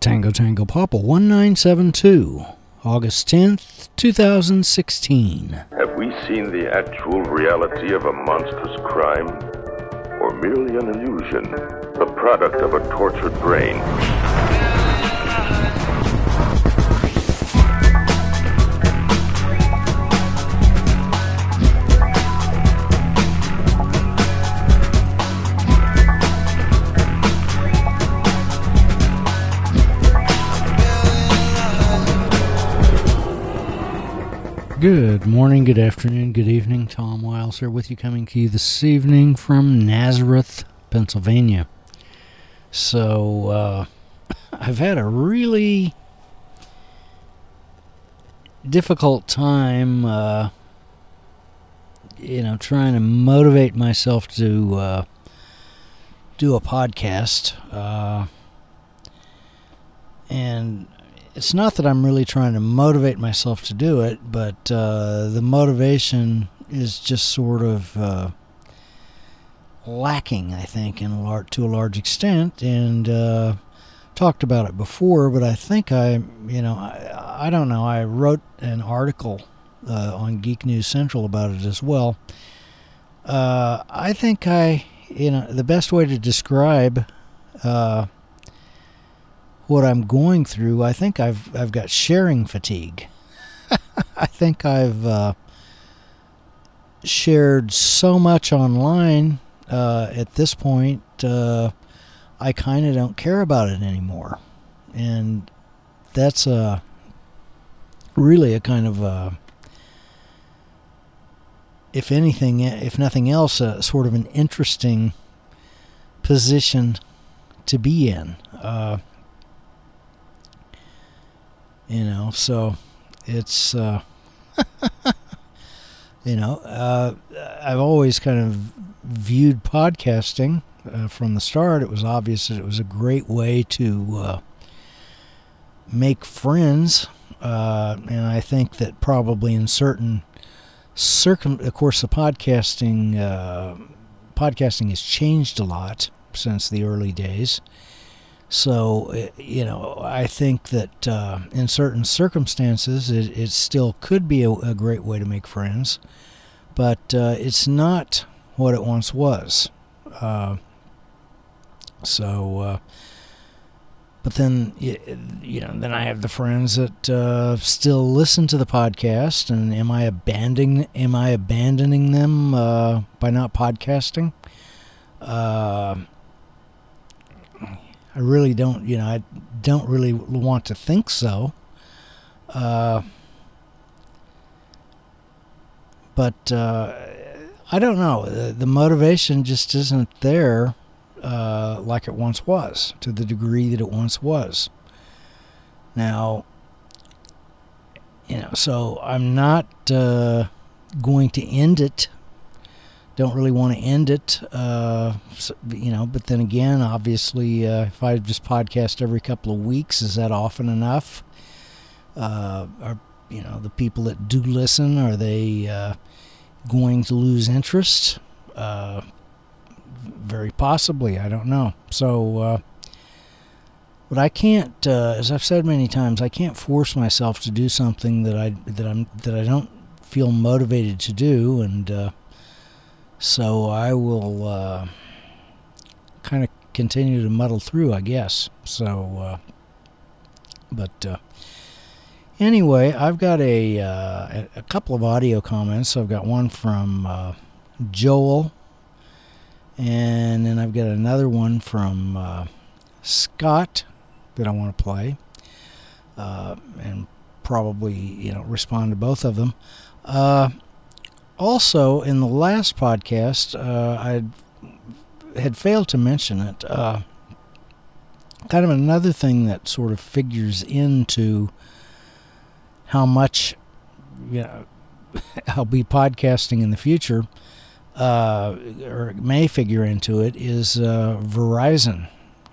Tango Tango Papa 1972, August 10th, 2016. Have we seen the actual reality of a monstrous crime? Or merely an illusion, the product of a tortured brain? Good morning, good afternoon, good evening. Tom Wiles here with you, coming to you this evening from Nazareth, Pennsylvania. So, I've had a really difficult time, trying to motivate myself to do a podcast. And it's not that I'm really trying to motivate myself to do it, but the motivation is just sort of lacking, I think, to a large extent. And talked about it before, but I think I don't know. I wrote an article on Geek News Central about it as well. I think the best way to describe what I'm going through, I think I've got sharing fatigue. I think I've shared so much online at this point, I kind of don't care about it anymore. And that's really a kind of, if nothing else, sort of an interesting position to be in. So it's, I've always kind of viewed podcasting from the start. It was obvious that it was a great way to make friends. And I think that probably in certain of course, the podcasting has changed a lot since the early days. So, I think that in certain circumstances, it still could be a great way to make friends, but it's not what it once was. But then, then I have the friends that still listen to the podcast, and am I abandoning them by not podcasting? I really don't, I don't really want to think so. But I don't know. The motivation just isn't there like it once was, to the degree that it once was. Now, so I'm not going to end it. Don't really want to end it, but then again, obviously, if I just podcast every couple of weeks, is that often enough? Are the people that do listen, are they going to lose interest? Very possibly, I don't know. So, but I can't, as I've said many times, I can't force myself to do something that I don't feel motivated to do, and so I will kind of continue to muddle through, I guess. So, anyway, I've got a couple of audio comments. I've got one from Joel, and then I've got another one from Scott that I want to play, and probably respond to both of them. Also, in the last podcast, I had failed to mention it. Kind of another thing that sort of figures into how much I'll be podcasting in the future, or may figure into it, is Verizon.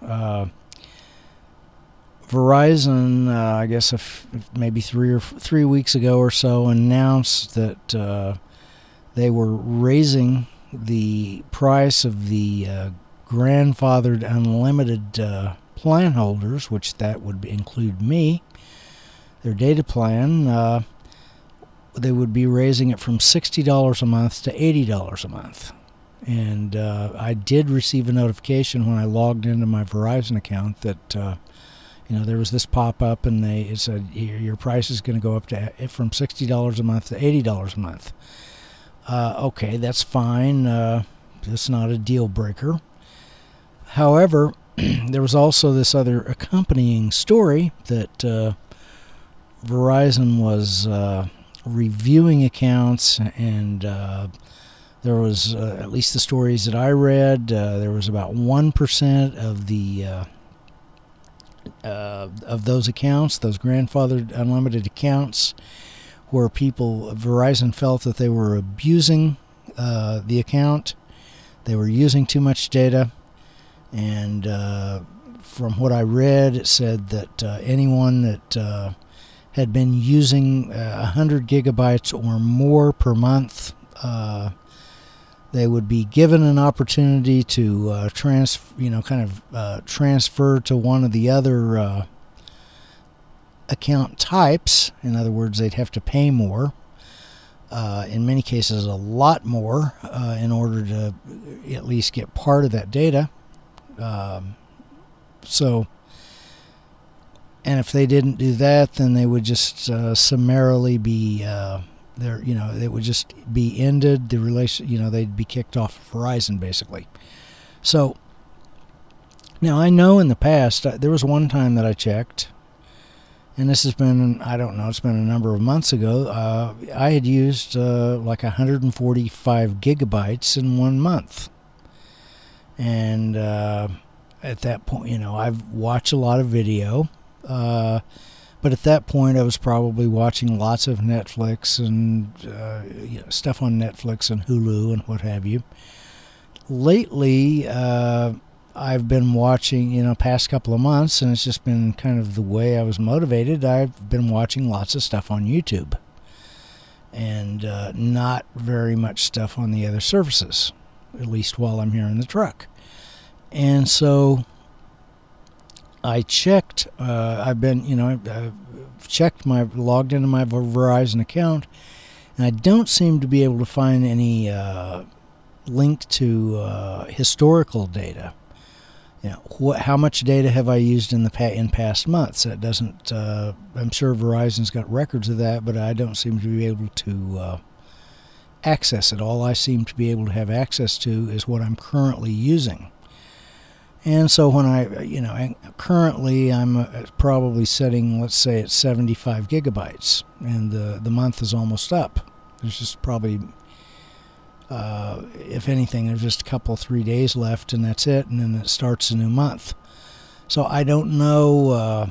Verizon, I guess maybe 3 weeks ago or so, announced that they were raising the price of the grandfathered unlimited plan holders, which that would include me, their data plan, they would be raising it from $60 a month to $80 a month. And I did receive a notification when I logged into my Verizon account that there was this pop-up, and it said your price is going to go up to from $60 a month to $80 a month. Okay, that's fine. That's not a deal breaker. However, there was also this other accompanying story that Verizon was reviewing accounts, and there was, at least the stories that I read, there was about 1% of the of those accounts, those grandfathered unlimited accounts, where Verizon felt that they were abusing the account. They were using too much data, and from what I read, it said that anyone that had been using 100 gigabytes or more per month, they would be given an opportunity to transfer to one of the other account types. In other words, they'd have to pay more. In many cases, a lot more in order to at least get part of that data. And if they didn't do that, then they would just summarily be it would just be ended. The relation, they'd be kicked off of Verizon, basically. So now I know in the past there was one time that I checked, and this has been, I don't know, it's been a number of months ago. I had used like 145 gigabytes in 1 month, and at that point, I've watched a lot of video. But at that point, I was probably watching lots of Netflix and stuff on Netflix and Hulu and what have you. Lately, I've been watching, past couple of months, and it's just been kind of the way I was motivated. I've been watching lots of stuff on YouTube, and not very much stuff on the other services, at least while I'm here in the truck. And so I checked, I've checked logged into my Verizon account, and I don't seem to be able to find any link to historical data. How much data have I used in past months? That doesn't, I'm sure Verizon's got records of that, but I don't seem to be able to access it. All I seem to be able to have access to is what I'm currently using. And so when currently I'm probably setting, let's say, at 75 gigabytes, and the month is almost up. There's just probably, if anything, there's just a couple, 3 days left, and that's it, and then it starts a new month. So I don't know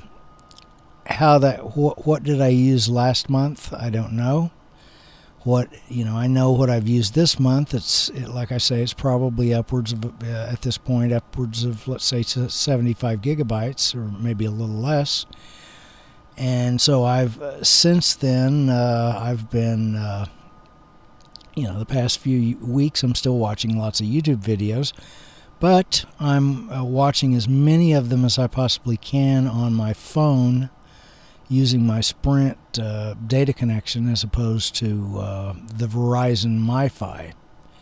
what did I use last month? I don't know. I know what I've used this month. Like I say, it's probably upwards of, at this point, let's say, 75 gigabytes, or maybe a little less. And so since then, I've been, the past few weeks, I'm still watching lots of YouTube videos, but I'm watching as many of them as I possibly can on my phone, using my Sprint data connection as opposed to the Verizon MiFi.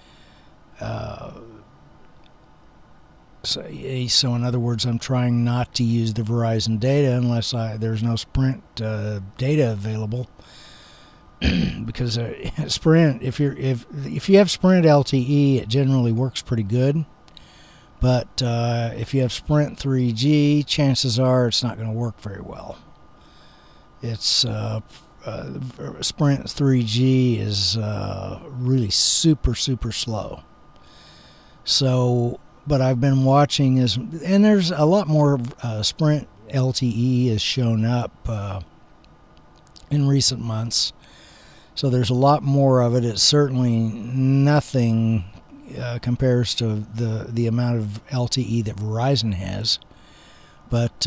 So in other words, I'm trying not to use the Verizon data unless there's no Sprint data available. Because Sprint, if you have Sprint LTE, it generally works pretty good. But if you have Sprint 3G, chances are it's not going to work very well. It's Sprint 3G is really super, super slow. So, but I've been watching and there's a lot more Sprint LTE has shown up in recent months. So there's a lot more of it. It's certainly nothing compares to the amount of LTE that Verizon has. But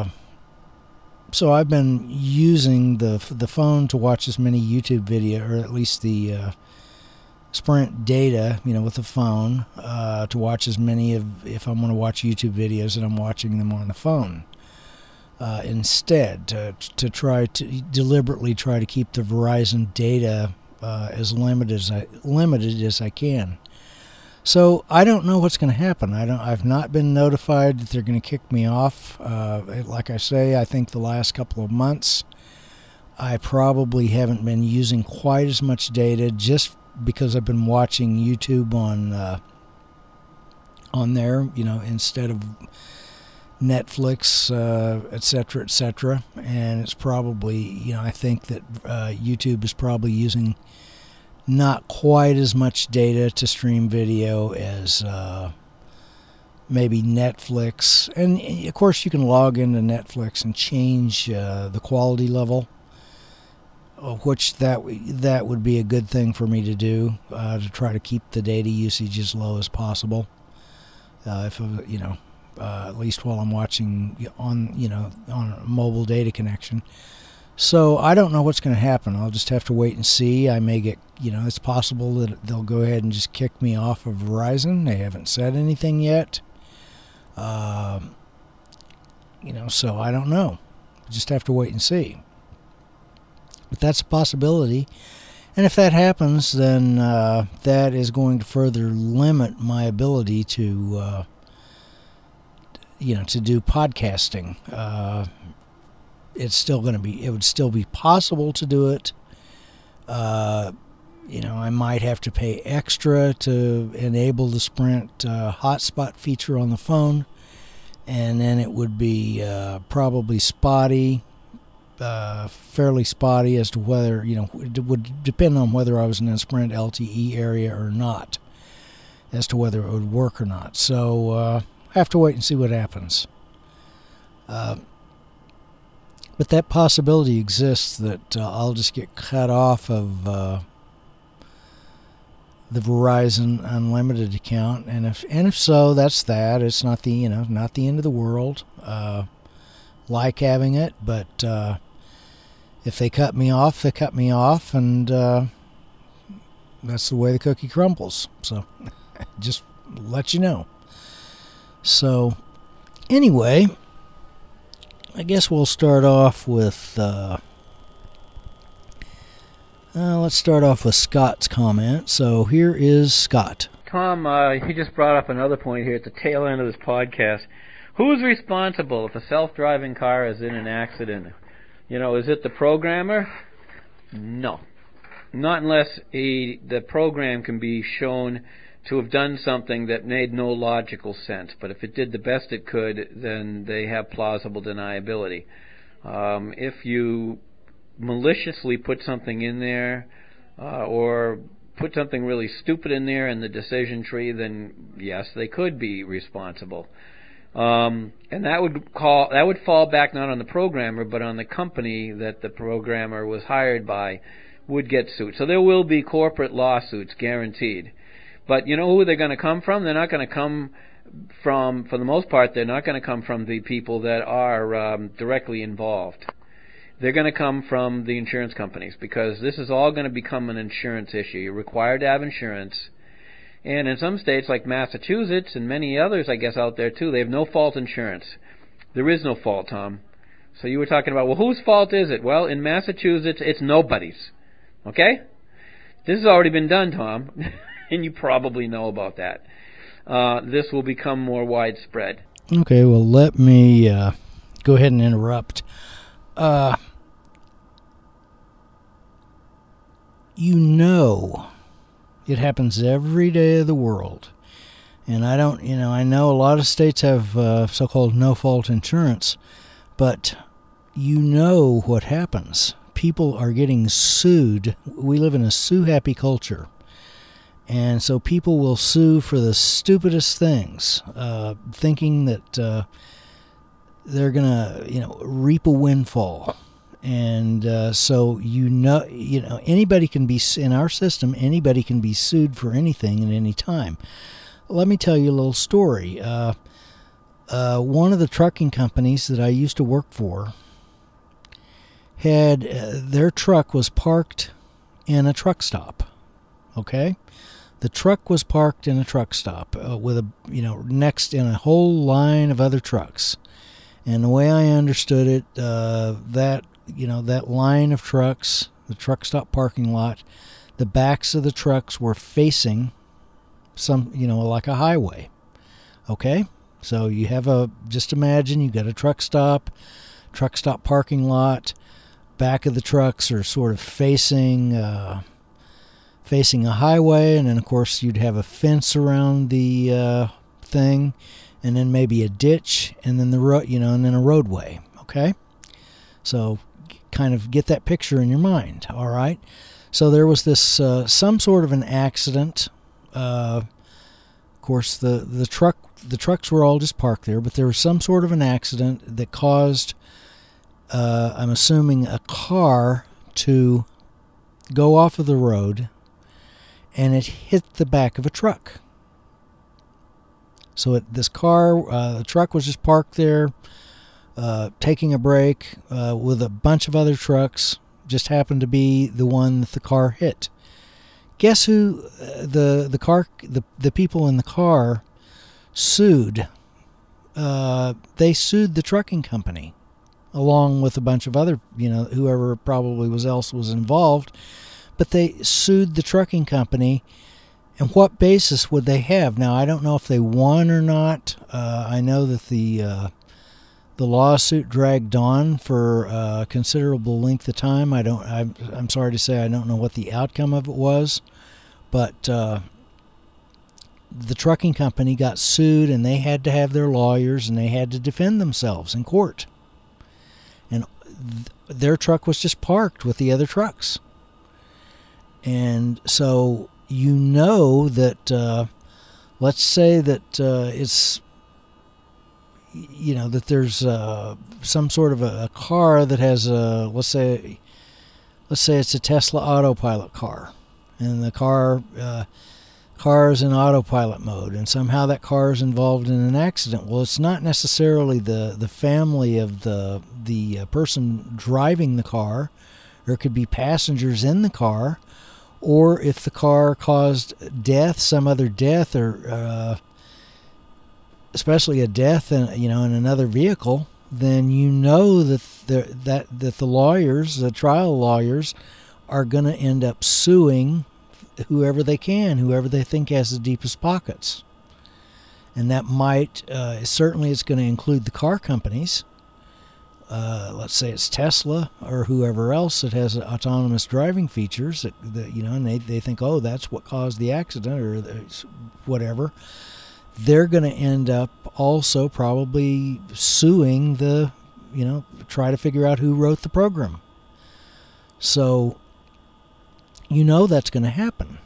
so I've been using the phone to watch as many YouTube videos, or at least the Sprint data, with the phone, to watch as many if I'm going to watch YouTube videos, and I'm watching them on the phone. Instead, to deliberately try to keep the Verizon data as limited as I can. So I don't know what's going to happen. I've not been notified that they're going to kick me off. Like I say, I think the last couple of months, I probably haven't been using quite as much data just because I've been watching YouTube on there, instead of Netflix, etc., etc. And it's probably, I think that YouTube is probably using not quite as much data to stream video as maybe Netflix. And of course, you can log into Netflix and change the quality level, which that would be a good thing for me to do, to try to keep the data usage as low as possible. If at least while I'm watching on a mobile data connection. So I don't know what's going to happen. I'll just have to wait and see. I may get, it's possible that they'll go ahead and just kick me off of Verizon. They haven't said anything yet. So I don't know. Just have to wait and see. But that's a possibility. And if that happens, then that is going to further limit my ability to do podcasting. It would still be possible to do it. I might have to pay extra to enable the Sprint hotspot feature on the phone, and then it would be probably spotty, fairly spotty as to whether, it would depend on whether I was in a Sprint LTE area or not, as to whether it would work or not. So I have to wait and see what happens. But that possibility exists that I'll just get cut off of the Verizon Unlimited account, and if so, that's that. It's not the not the end of the world. Like having it, but if they cut me off, they cut me off, and that's the way the cookie crumbles. So just let you know. So anyway, I guess we'll start off with let's start off with Scott's comment. So here is Scott. Tom, he just brought up another point here at the tail end of this podcast. Who's responsible if a self-driving car is in an accident? Is it the programmer? No. Not unless the program can be shown to have done something that made no logical sense. But if it did the best it could, then they have plausible deniability. If you maliciously put something in there, or put something really stupid in there in the decision tree, then yes, they could be responsible. And that would fall back not on the programmer, but on the company that the programmer was hired by would get sued. So there will be corporate lawsuits guaranteed. But you know who they're going to come from? They're not going to come from, for the most part, they're not going to come from the people that are directly involved. They're going to come from the insurance companies, because this is all going to become an insurance issue. You're required to have insurance. And in some states like Massachusetts and many others, I guess, out there too, they have no-fault insurance. There is no fault, Tom. So you were talking about, well, whose fault is it? Well, in Massachusetts, it's nobody's. Okay? This has already been done, Tom. And you probably know about that. This will become more widespread. Okay, well, let me go ahead and interrupt. It happens every day of the world. And I know a lot of states have so-called no-fault insurance, but what happens. People are getting sued. We live in a sue-happy culture. And so people will sue for the stupidest things, thinking that they're going to, reap a windfall. And so anybody can be, in our system, anybody can be sued for anything at any time. Let me tell you a little story. One of the trucking companies that I used to work for had their truck was parked in a truck stop. okay? The truck was parked in a truck stop with next in a whole line of other trucks. And the way I understood it, that line of trucks, the truck stop parking lot, the backs of the trucks were facing like a highway. Okay? So you have just imagine you got a truck stop parking lot. Back of the trucks are sort of facing a highway, and then of course you'd have a fence around the thing, and then maybe a ditch, and then and then a roadway. Okay? So kind of get that picture in your mind, all right? So there was this some sort of an accident. Of course, the trucks were all just parked there, but there was some sort of an accident that caused, I'm assuming, a car to go off of the road, and it hit the back of a truck. So the truck was just parked there, taking a break with a bunch of other trucks. Just happened to be the one that the car hit. Guess who the people in the car sued? They sued the trucking company, along with a bunch of other, whoever probably else was involved. But they sued the trucking company. And what basis would they have? Now, I don't know if they won or not. I know that the lawsuit dragged on for a considerable length of time. I'm sorry to say I don't know what the outcome of it was, but the trucking company got sued, and they had to have their lawyers, and they had to defend themselves in court. And their truck was just parked with the other trucks. And so that let's say that it's that there's some sort of a car that has let's say it's a Tesla autopilot car, and the car is in autopilot mode, and somehow that car is involved in an accident. Well, it's not necessarily the family of the person driving the car. There could be passengers in the car, or if the car caused death, some other death, or especially a death in another vehicle, then that the lawyers, the trial lawyers, are going to end up suing whoever they think has the deepest pockets. And that might certainly it's going to include the car companies. Let's say it's Tesla or whoever else that has autonomous driving features and they think, oh, that's what caused the accident or whatever. They're going to end up also probably suing try to figure out who wrote the program. So, that's going to happen.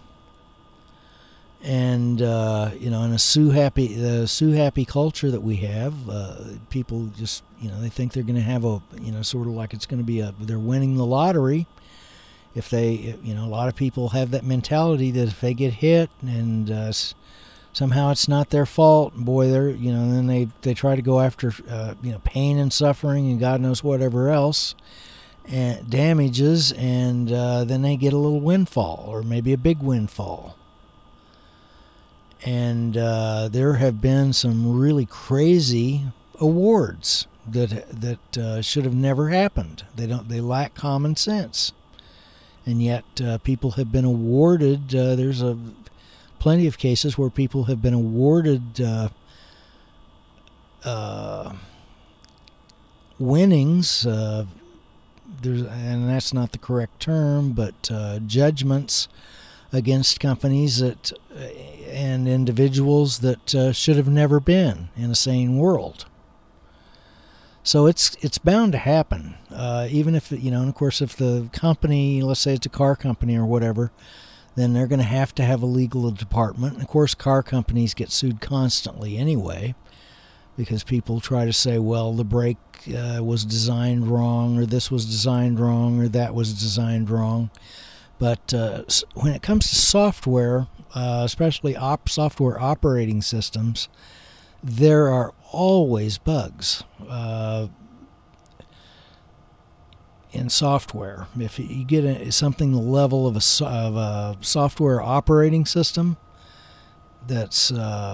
And, in a sue happy culture that we have, people just, they think they're going to have sort of like it's going to be they're winning the lottery. If they, a lot of people have that mentality that if they get hit and somehow it's not their fault, boy, they're, then they try to go after, pain and suffering and God knows whatever else, and damages, and then they get a little windfall or maybe a big windfall. And there have been some really crazy awards that should have never happened. They lack common sense, and yet people have been awarded. There's plenty of cases where people have been awarded winnings. And that's not the correct term, but judgments against companies and individuals that should have never been in a sane world. So it's bound to happen, even if and of course if the company, let's say it's a car company or whatever, then they're going to have a legal department. And of course, car companies get sued constantly anyway, because people try to say, well, the brake was designed wrong, or this was designed wrong, or that was designed wrong. But when it comes to software, especially software operating systems, there are always bugs. in software. If you get something the level of a software operating system, that's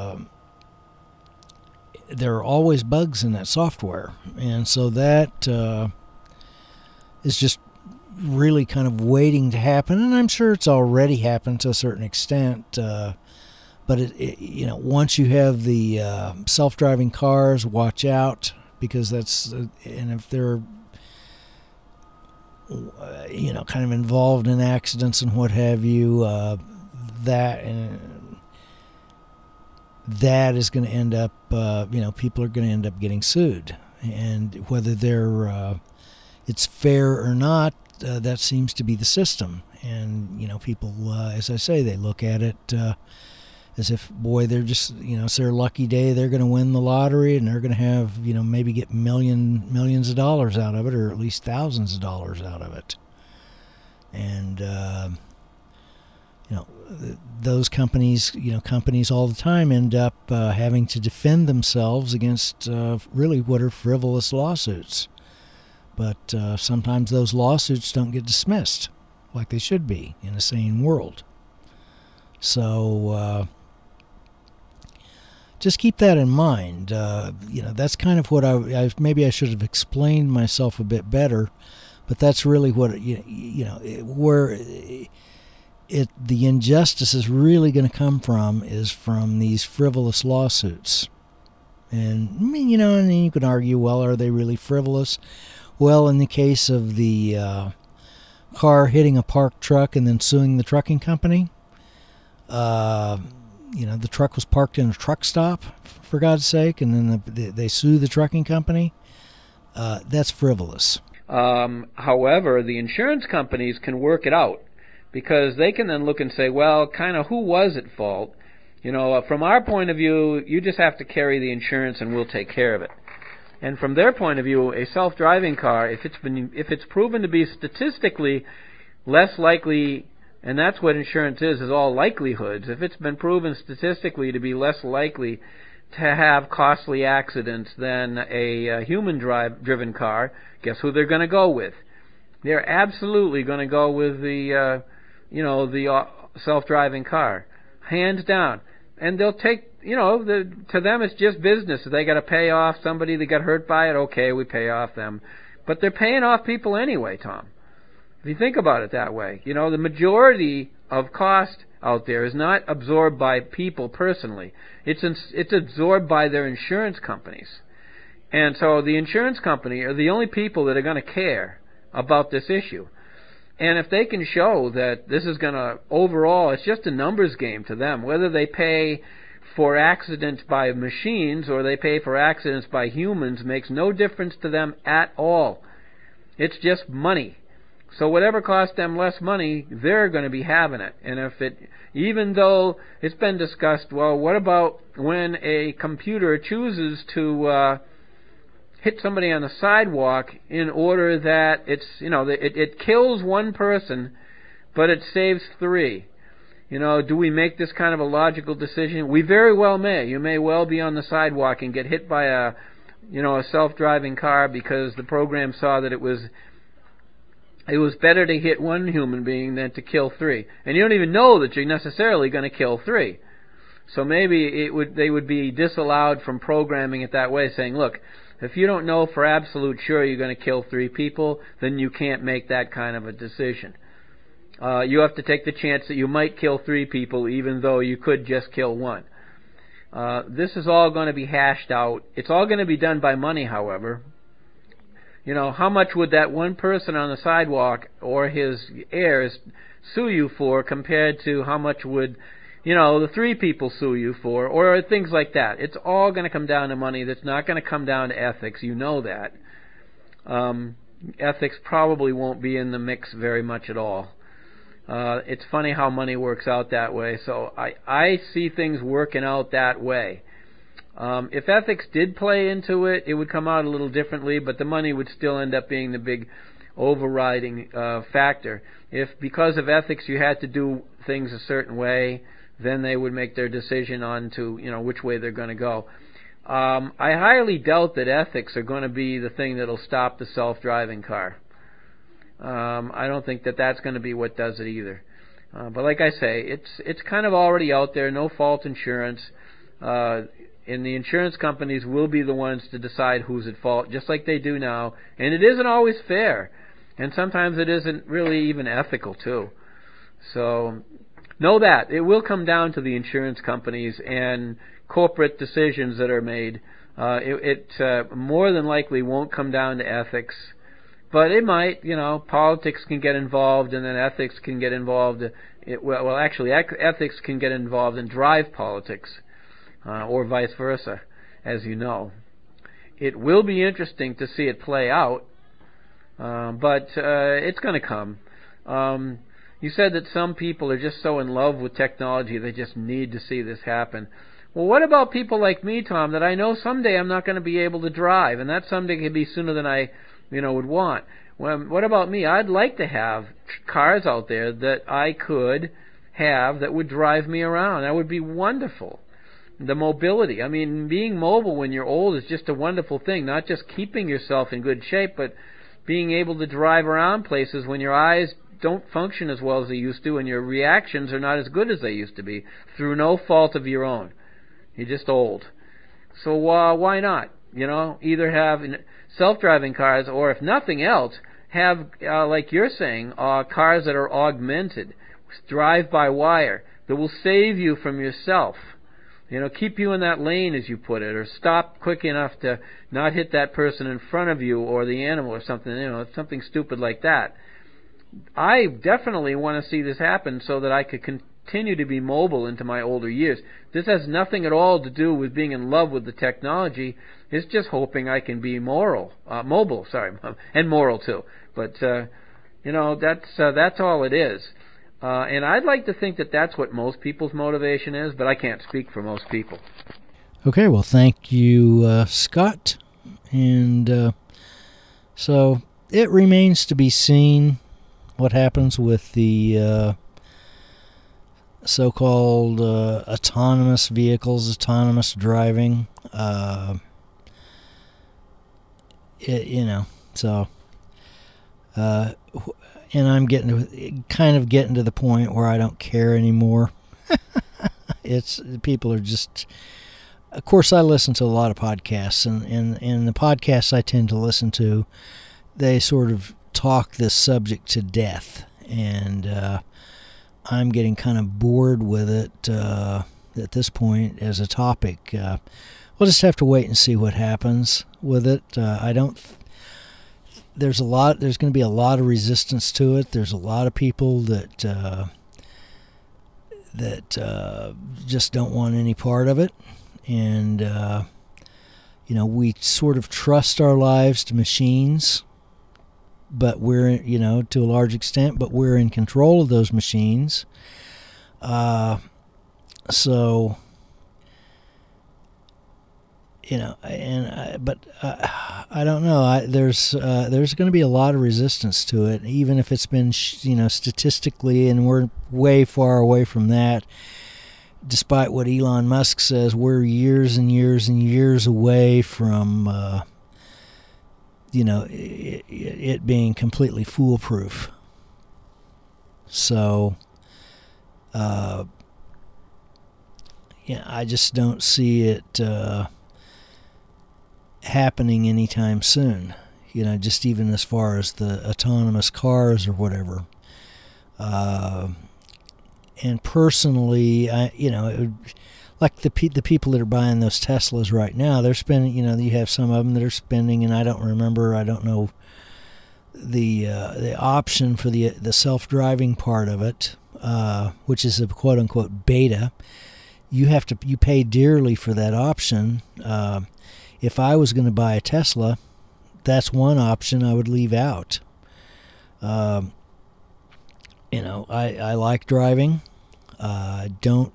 there are always bugs in that software, and so that is just really kind of waiting to happen. And I'm sure it's already happened to a certain extent. But once you have the self-driving cars, watch out, because that's and if they're kind of involved in accidents and what have you, that is going to end up, people are going to end up getting sued. And whether it's fair or not, that seems to be the system. And, people, as I say, they look at it as if, boy, they're just, it's their lucky day. They're going to win the lottery, and they're going to have, maybe get millions of dollars out of it, or at least thousands of dollars out of it. And, those companies, companies all the time end up having to defend themselves against really what are frivolous lawsuits. But sometimes those lawsuits don't get dismissed like they should be in a sane world. So just keep that in mind. That's kind of what maybe I should have explained myself a bit better, but that's really what where the injustice is really going to come from, is from these frivolous lawsuits. And and you can argue, well, are they really frivolous? Well, in the case of the car hitting a parked truck and then suing the trucking company, the truck was parked in a truck stop, for God's sake, and then they sue the trucking company. That's frivolous. However, the insurance companies can work it out, because they can then look and say, well, kind of who was at fault? From our point of view, you just have to carry the insurance and we'll take care of it. And from their point of view, a self-driving car, if it's proven to be statistically less likely, and that's what insurance is all likelihoods. If it's been proven statistically to be less likely to have costly accidents than a human-driven car, guess who they're going to go with? They're absolutely going to go with the self-driving car, hands down. And they'll take, to them it's just business. If they got to pay off somebody that got hurt by it, okay, we pay off them. But they're paying off people anyway, Tom. If you think about it that way, the majority of cost out there is not absorbed by people personally. It's absorbed by their insurance companies. And so the insurance company are the only people that are going to care about this issue. And if they can show that this is going to, overall, it's just a numbers game to them, whether they pay for accidents by machines or they pay for accidents by humans makes no difference to them at all. It's just money. So whatever costs them less money, they're going to be having it. And even though it's been discussed, well, what about when a computer chooses to hit somebody on the sidewalk in order that it kills one person, but it saves three? Do we make this kind of a logical decision? We very well may. You may well be on the sidewalk and get hit by a self-driving car because the program saw that it was better to hit one human being than to kill three. And you don't even know that you're necessarily going to kill three. So maybe they would be disallowed from programming it that way, saying, look, if you don't know for absolute sure you're going to kill three people, then you can't make that kind of a decision. You have to take the chance that you might kill three people even though you could just kill one. This is all going to be hashed out. It's all going to be done by money, however. How much would that one person on the sidewalk or his heirs sue you for compared to how much would the three people sue you for, or things like that. It's all going to come down to money. That's not going to come down to ethics. You know that. Ethics probably won't be in the mix very much at all. It's funny how money works out that way. So I see things working out that way. If ethics did play into it, it would come out a little differently, but the money would still end up being the big overriding factor. If because of ethics you had to do things a certain way, then they would make their decision on to which way they're going to go. I highly doubt that ethics are going to be the thing that'll stop the self-driving car. I don't think that that's going to be what does it either. But like I say, it's kind of already out there, no fault insurance. And the insurance companies will be the ones to decide who's at fault, just like they do now. And it isn't always fair. And sometimes it isn't really even ethical, too. So know that. It will come down to the insurance companies and corporate decisions that are made. It more than likely won't come down to ethics. But it might, politics can get involved, and then ethics can get involved. Ethics can get involved and drive politics. Or vice versa, as you know. It will be interesting to see it play out, but it's going to come. You said that some people are just so in love with technology, they just need to see this happen. Well, what about people like me, Tom, that I know someday I'm not going to be able to drive, and that someday could be sooner than I would want? Well, what about me? I'd like to have cars out there that I could have that would drive me around. That would be wonderful. The mobility. I mean, being mobile when you're old is just a wonderful thing. Not just keeping yourself in good shape, but being able to drive around places when your eyes don't function as well as they used to and your reactions are not as good as they used to be through no fault of your own. You're just old. So why not? Either have self-driving cars or, if nothing else, have, like you're saying, cars that are augmented, drive-by-wire, that will save you from yourself. Keep you in that lane, as you put it, or stop quick enough to not hit that person in front of you or the animal or something, something stupid like that. I definitely want to see this happen so that I could continue to be mobile into my older years. This has nothing at all to do with being in love with the technology. It's just hoping I can be mobile, and moral too. But, that's all it is. And I'd like to think that that's what most people's motivation is, but I can't speak for most people. Okay, well, thank you, Scott. And so it remains to be seen what happens with the so-called autonomous vehicles, autonomous driving. And I'm getting to the point where I don't care anymore. People are just. Of course, I listen to a lot of podcasts, and the podcasts I tend to listen to, they sort of talk this subject to death, and I'm getting kind of bored with it at this point as a topic. We'll just have to wait and see what happens with it. There's going to be a lot of resistance to it. There's a lot of people that just don't want any part of it. And, we sort of trust our lives to machines, but we're, to a large extent, but we're in control of those machines. I don't know. There's going to be a lot of resistance to it, even if it's been, statistically, and we're way far away from that. Despite what Elon Musk says, we're years and years and years away from, it being completely foolproof. So, I just don't see it happening anytime soon. Just even as far as the autonomous cars or whatever. And personally, it would, like the people that are buying those Teslas right now, they're spending, you have some of them that are spending, and I don't know the option for the self-driving part of it, which is a quote-unquote beta. You pay dearly for that option. If I was going to buy a Tesla, that's one option I would leave out. I like driving. Don't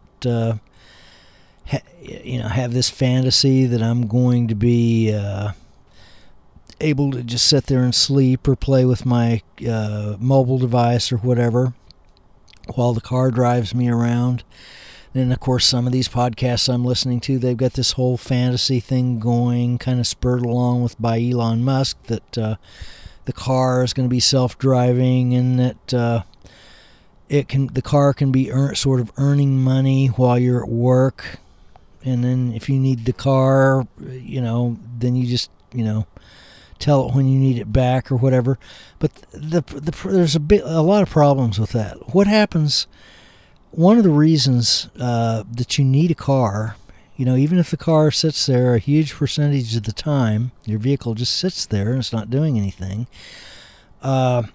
have this fantasy that I'm going to be able to just sit there and sleep or play with my mobile device or whatever while the car drives me around. Then, of course, some of these podcasts I'm listening to, they've got this whole fantasy thing going, kind of spurred along by Elon Musk, that the car is going to be self-driving, and that the car can be sort of earning money while you're at work. And then if you need the car, then you just, tell it when you need it back or whatever. But there's a lot of problems with that. What happens? One of the reasons that you need a car, even if the car sits there a huge percentage of the time, your vehicle just sits there and it's not doing anything. What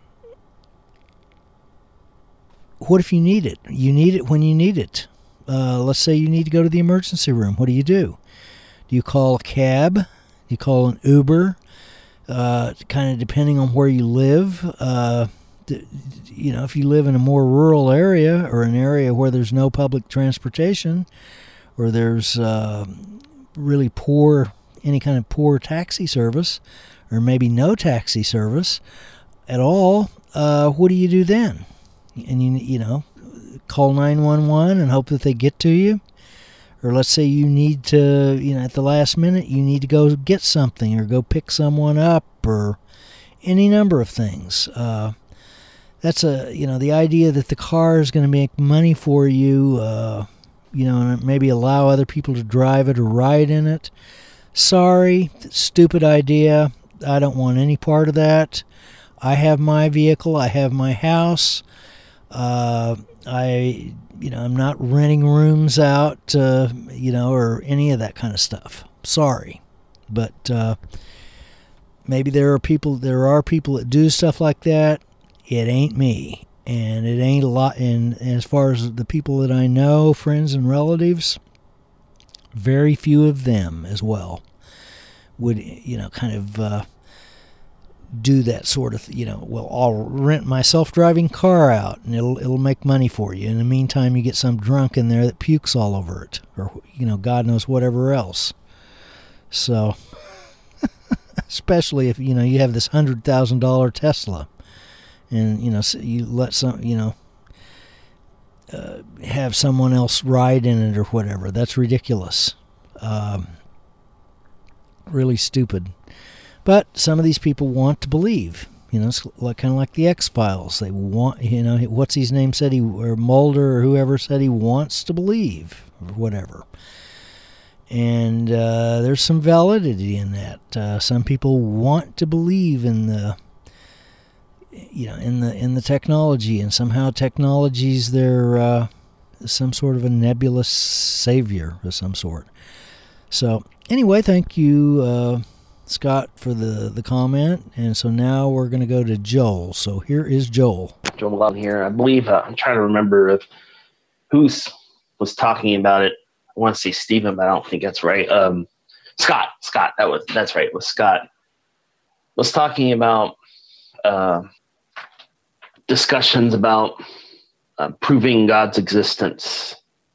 if you need it? You need it when you need it. Let's say you need to go to the emergency room. What do? Do you call a cab? Do you call an Uber? Kind of depending on where you live. If you live in a more rural area or an area where there's no public transportation, or there's really any kind of poor taxi service, or maybe no taxi service at all, what do you do then? And you call 911 and hope that they get to you. Or let's say you need to, at the last minute, you need to go get something or go pick someone up or any number of things. That's the idea that the car is going to make money for you, and maybe allow other people to drive it or ride in it. Sorry, stupid idea. I don't want any part of that. I have my vehicle. I have my house. I'm not renting rooms out, or any of that kind of stuff. Sorry. But maybe there are people that do stuff like that. It ain't me. And it ain't a lot. And as far as the people that I know, friends and relatives, very few of them as well would, kind of do that sort of, I'll rent my self-driving car out and it'll make money for you. In the meantime, you get some drunk in there that pukes all over it, or, God knows whatever else. So, especially if, you have this $100,000 Tesla and, so you let have someone else ride in it or whatever. That's ridiculous. Really stupid. But some of these people want to believe, it's kind of like the X-Files. They want, what's his name said or Mulder or whoever said he wants to believe or whatever. And there's some validity in that. Some people want to believe in the, in the technology, and somehow technology's their some sort of a nebulous savior of some sort. So anyway, thank you, Scott, for the comment. And so now we're going to go to Joel. So here is Joel. Joel Malone here. I believe, I'm trying to remember if who was talking about it. I want to say Stephen, but I don't think that's right. Scott, that's right. It was Scott. Was talking about discussions about proving God's existence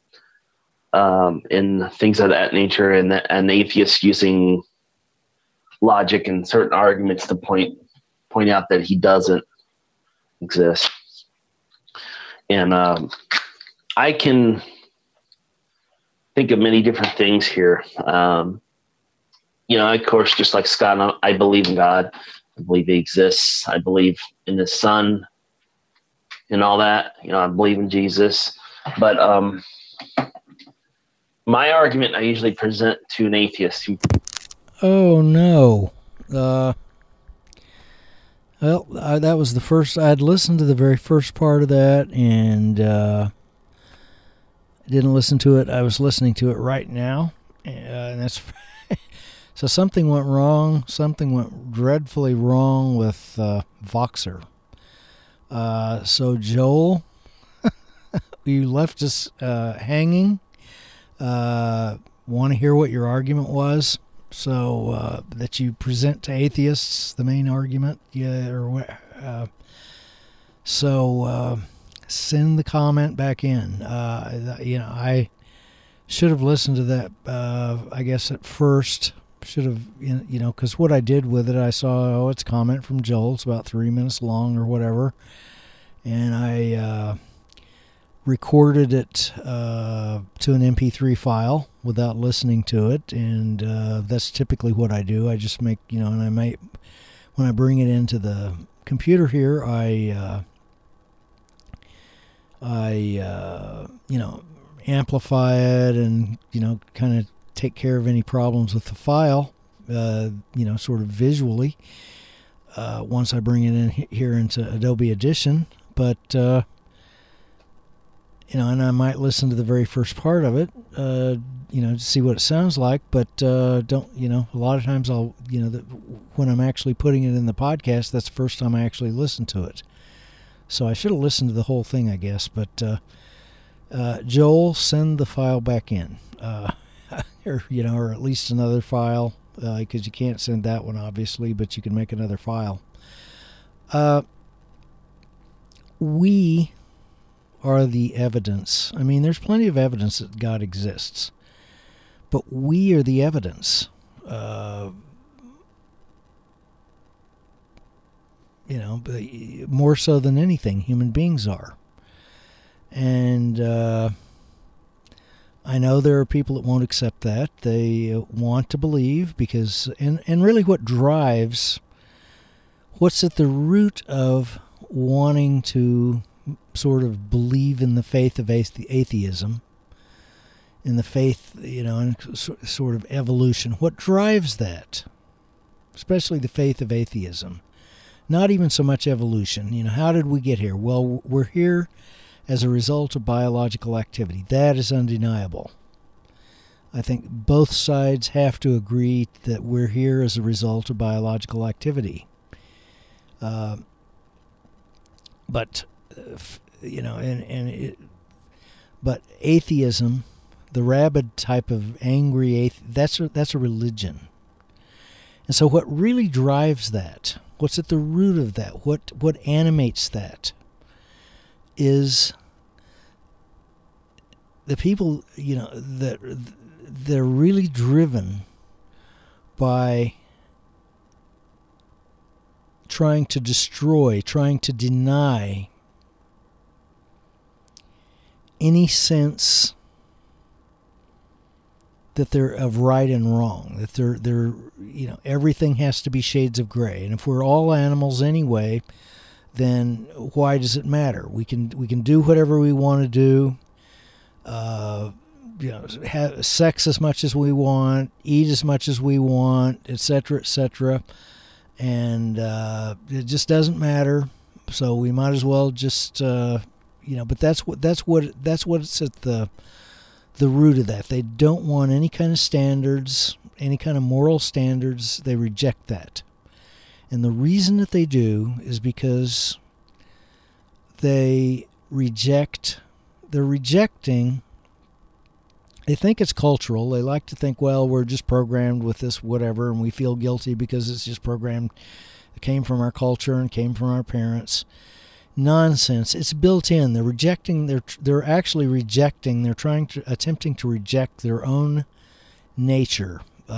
in things of that nature, and atheists using logic and certain arguments to point out that he doesn't exist. And I can think of many different things here. Of course, just like Scott, I believe in God. I believe he exists. I believe in his son and all that. I believe in Jesus. But my argument I usually present to an atheist who... Oh, no. That was the first... I'd listened to the very first part of that, and I didn't listen to it. I was listening to it right now, and that's... So something went wrong. Something went dreadfully wrong with Voxer. So, Joel, you left us hanging. Want to hear what your argument was? So that you present to atheists the main argument, so send the comment back in. I should have listened to that. I guess at first should have, because what I did with it, I saw it's comment from Joel. It's about 3 minutes long or whatever, and I recorded it to an MP3 file without listening to it, and that's typically what I do. I just make, and I might, when I bring it into the computer here, I amplify it and, kind of take care of any problems with the file, sort of visually, once I bring it in here into Adobe Audition. But, and I might listen to the very first part of it, to see what it sounds like. But a lot of times I'll, when I'm actually putting it in the podcast, that's the first time I actually listen to it. So I should have listened to the whole thing, I guess. But Joel, send the file back in, or at least another file, because you can't send that one, obviously, but you can make another file. We are the evidence. I mean, there's plenty of evidence that God exists, but we are the evidence. More so than anything, human beings are. And I know there are people that won't accept that. They want to believe because, and really what drives, what's at the root of wanting to sort of believe in the faith of atheism, in the faith, in sort of evolution. What drives that? Especially the faith of atheism. Not even so much evolution. How did we get here? Well, we're here as a result of biological activity. That is undeniable. I think both sides have to agree that we're here as a result of biological activity. But atheism, the rabid type of angry that's a religion. And so what really drives that, what's at the root of that, what animates that, is the people, that they're really driven by trying to destroy, trying to deny any sense that they're of right and wrong, that they're everything has to be shades of gray. And if we're all animals anyway, then why does it matter? We can do whatever we want to do, have sex as much as we want, eat as much as we want, etc., etc., and it just doesn't matter. So we might as well just but that's what it's at the root of that. They don't want any kind of standards, any kind of moral standards. They reject that. And the reason that they do is because they're rejecting, they think it's cultural. They like to think, well, we're just programmed with this whatever, and we feel guilty because it's just programmed. It came from our culture and came from our parents. Nonsense. It's built in. They're rejecting. They're actually rejecting. They're attempting to reject their own nature.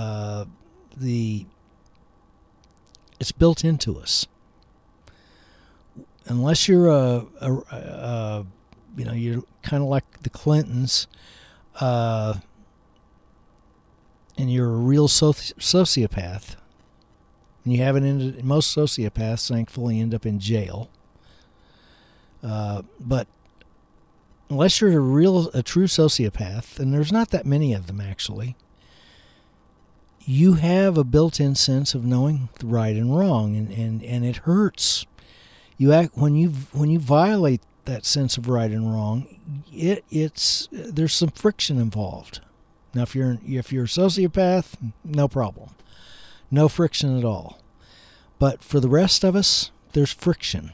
It's built into us. Unless you're you're kind of like the Clintons, and you're a real sociopath, and you haven't ended. Most sociopaths, thankfully, end up in jail. But unless you're a true sociopath, and there's not that many of them actually, you have a built-in sense of knowing the right and wrong, and it hurts. You act when you violate that sense of right and wrong. There's some friction involved. Now, if you're a sociopath, no problem, no friction at all. But for the rest of us, there's friction.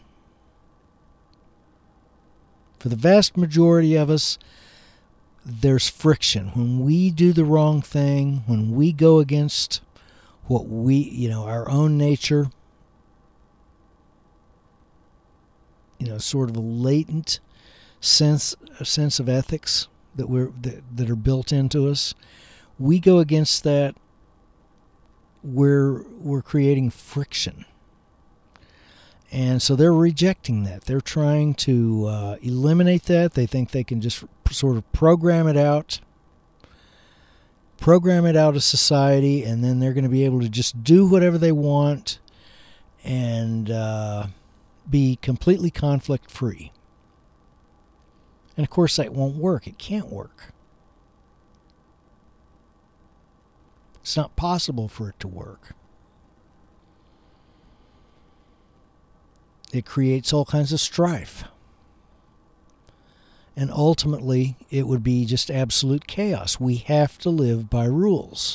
For the vast majority of us, there's friction. When we do the wrong thing, when we go against what our own nature, sort of a latent sense of ethics that are built into us, we go against that, we're creating friction. And so they're rejecting that. They're trying to eliminate that. They think they can just sort of program it out of society, and then they're going to be able to just do whatever they want, and be completely conflict free. And of course that won't work. It can't work. It's not possible for it to work. It creates all kinds of strife. And ultimately, it would be just absolute chaos. We have to live by rules.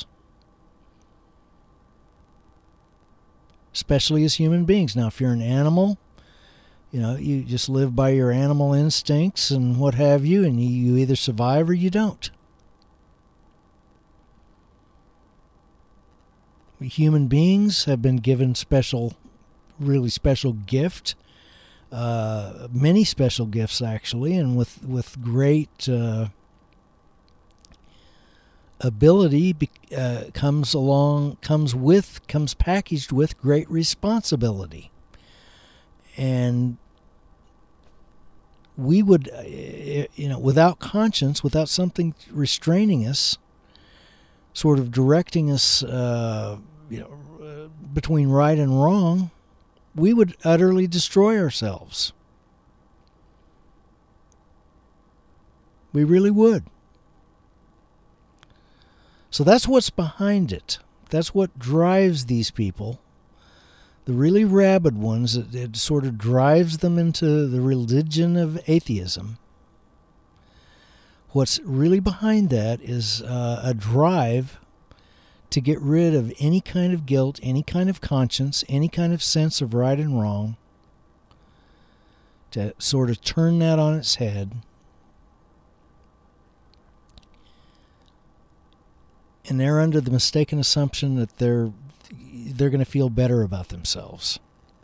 Especially as human beings. Now, if you're an animal, you just live by your animal instincts and what have you, and you either survive or you don't. Human beings have been given really special gift, many special gifts actually, and with great ability comes packaged with great responsibility. And we would, without conscience, without something restraining us, sort of directing us, between right and wrong, we would utterly destroy ourselves. We really would. So that's what's behind it. That's what drives these people. The really rabid ones, it sort of drives them into the religion of atheism. What's really behind that is a drive to get rid of any kind of guilt, any kind of conscience, any kind of sense of right and wrong, to sort of turn that on its head. And they're under the mistaken assumption that they're going to feel better about themselves.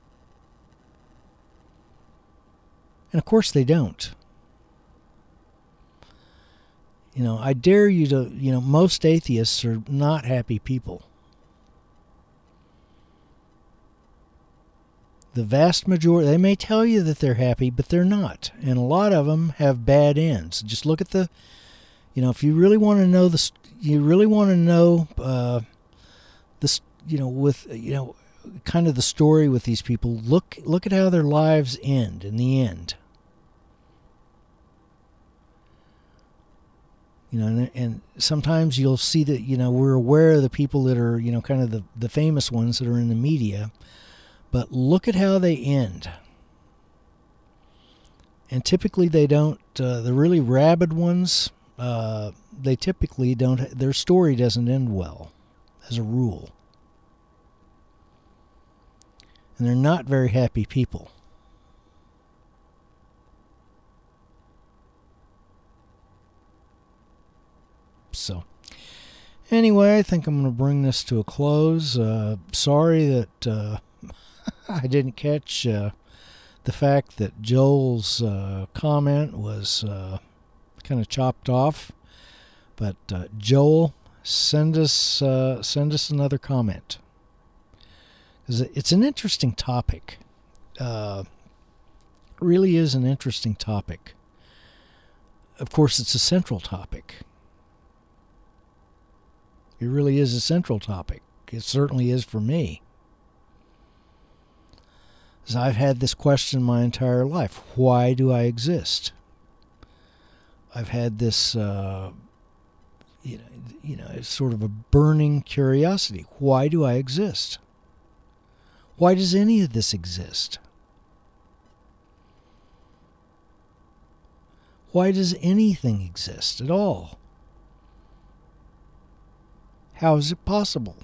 And of course they don't. I dare you to, most atheists are not happy people. The vast majority, they may tell you that they're happy, but they're not. And a lot of them have bad ends. Just look at if you really want to know kind of the story with these people, look at how their lives end in the end. And sometimes you'll see that, we're aware of the people that are, kind of the famous ones that are in the media, but look at how they end. And typically they don't, the really rabid ones, they typically don't, their story doesn't end well, as a rule. And they're not very happy people. So, anyway, I think I'm going to bring this to a close. Sorry that I didn't catch the fact that Joel's comment was kind of chopped off. But Joel, send us another comment. 'Cause it's an interesting topic. It really is an interesting topic. Of course, it's a central topic. It really is a central topic. It certainly is for me. Because I've had this question my entire life. Why do I exist? I've had this, it's sort of a burning curiosity. Why do I exist? Why does any of this exist? Why does anything exist at all? How is it possible?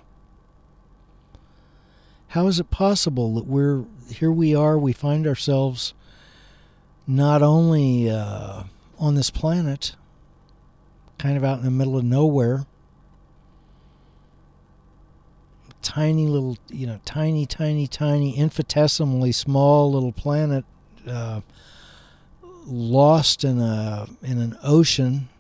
How is it possible that we find ourselves not only on this planet, kind of out in the middle of nowhere, tiny little, tiny, infinitesimally small little planet, lost in an ocean,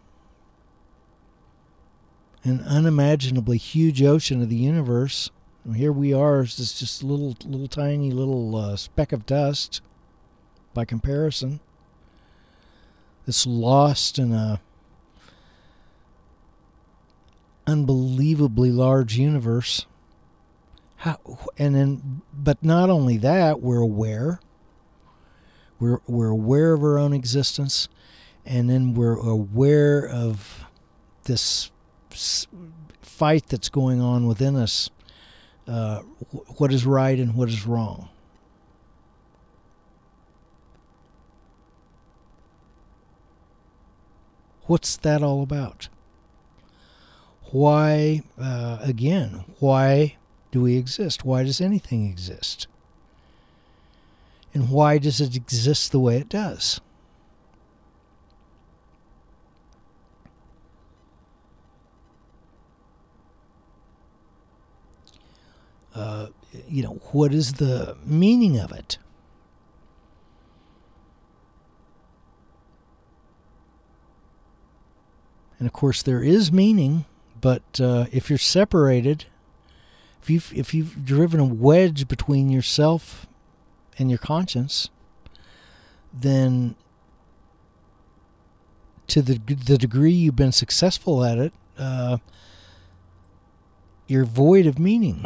an unimaginably huge ocean of the universe. And here we are, it's just a little tiny speck of dust by comparison. It's lost in a unbelievably large universe. But not only that, we're aware. We're aware of our own existence, and then we're aware of this fight that's going on within us. What is right and what is wrong. What's that all about? Why, again, why do we exist? Why does anything exist? And why does it exist the way it does? What is the meaning of it? And of course, there is meaning, but if you're separated, if you've driven a wedge between yourself and your conscience, then to the degree you've been successful at it, you're void of meaning.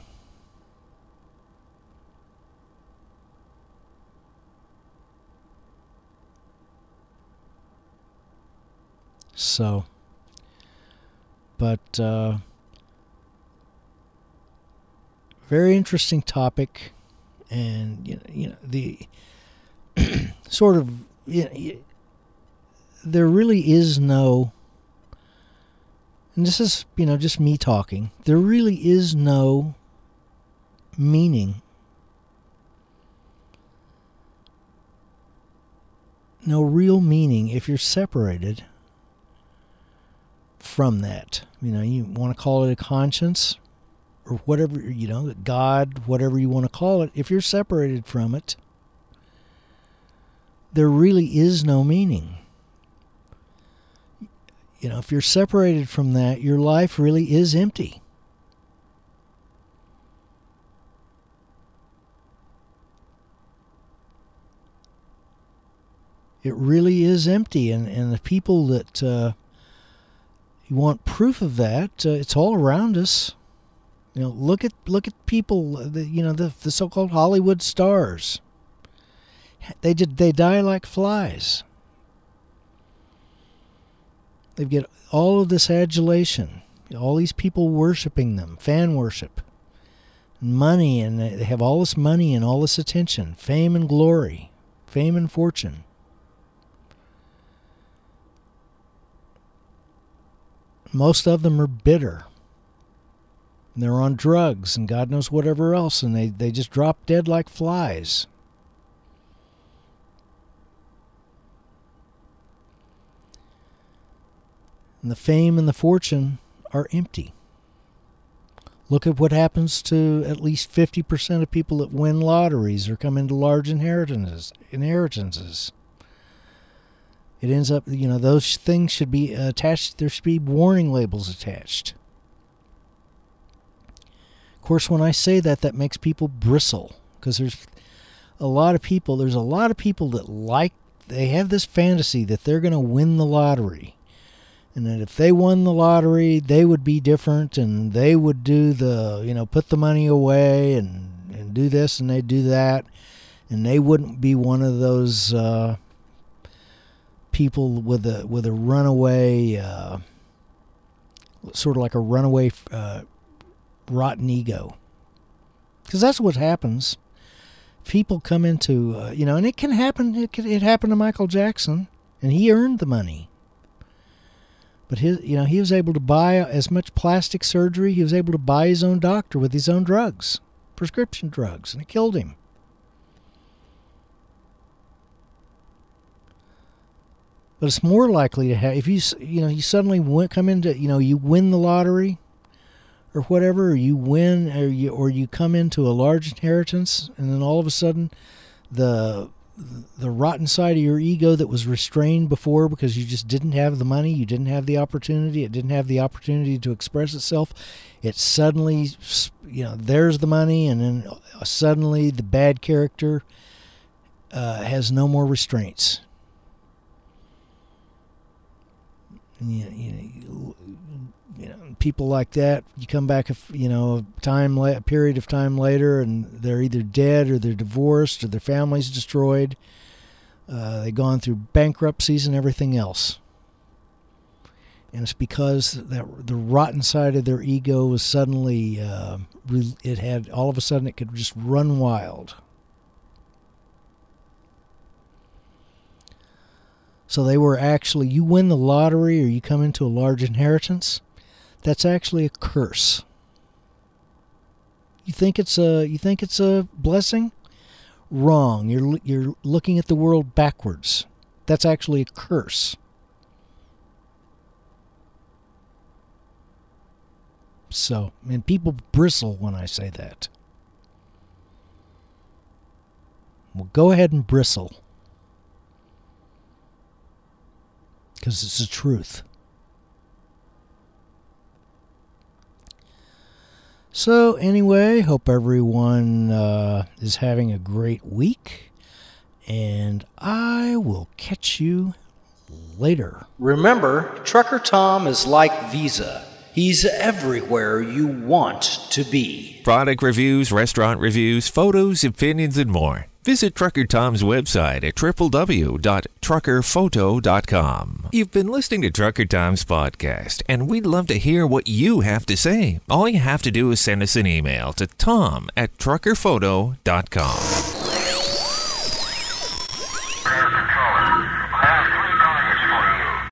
So, but very interesting topic, and the sort of there really is no, and this is just me talking. There really is no meaning, no real meaning if you're separated from that. You want to call it a conscience or whatever, God, whatever you want to call it. If you're separated from it, there really is no meaning. If you're separated from that, your life really is empty. It really is empty, and the people that you want proof of that, it's all around us. Look at people, the so-called Hollywood stars. They die like flies. They get all of this adulation, all these people worshiping them, fan worship, money, and they have all this money and all this attention, fame and glory, fame and fortune. Most of them are bitter. And they're on drugs and God knows whatever else, and they just drop dead like flies. And the fame and the fortune are empty. Look at what happens to at least 50% of people that win lotteries or come into large inheritances. It ends up, those things should be attached. There should be warning labels attached. Of course, when I say that, that makes people bristle, because there's a lot of people that they have this fantasy that they're going to win the lottery. And that if they won the lottery, they would be different, and they would do put the money away and do this and they'd do that. And they wouldn't be one of those people with a runaway, sort of like a runaway rotten ego. Because that's what happens. People come into, and it can happen. It happened to Michael Jackson, and he earned the money. But he was able to buy as much plastic surgery. He was able to buy his own doctor with his own drugs, prescription drugs, and it killed him. But it's more likely to have if you suddenly come into you win the lottery, or whatever, or you win, or you come into a large inheritance, and then all of a sudden, the rotten side of your ego that was restrained before because you just didn't have the money, you didn't have the opportunity, it didn't have the opportunity to express itself, it suddenly, there's the money, and then suddenly the bad character has no more restraints. people like that, you come back, a period of time later, and they're either dead or they're divorced or their family's destroyed. They've gone through bankruptcies and everything else. And it's because the rotten side of their ego was suddenly, all of a sudden it could just run wild. So they were actually, you win the lottery or you come into a large inheritance, that's actually a curse. You think it's a blessing? Wrong. You're looking at the world backwards. That's actually a curse. So, and people bristle when I say that. Well, go ahead and bristle. Because it's the truth. So anyway, hope everyone is having a great week. And I will catch you later. Remember, Trucker Tom is like Visa. He's everywhere you want to be. Product reviews, restaurant reviews, photos, opinions, and more. Visit Trucker Tom's website at www.truckerphoto.com. You've been listening to Trucker Tom's podcast, and we'd love to hear what you have to say. All you have to do is send us an email to tom@truckerphoto.com.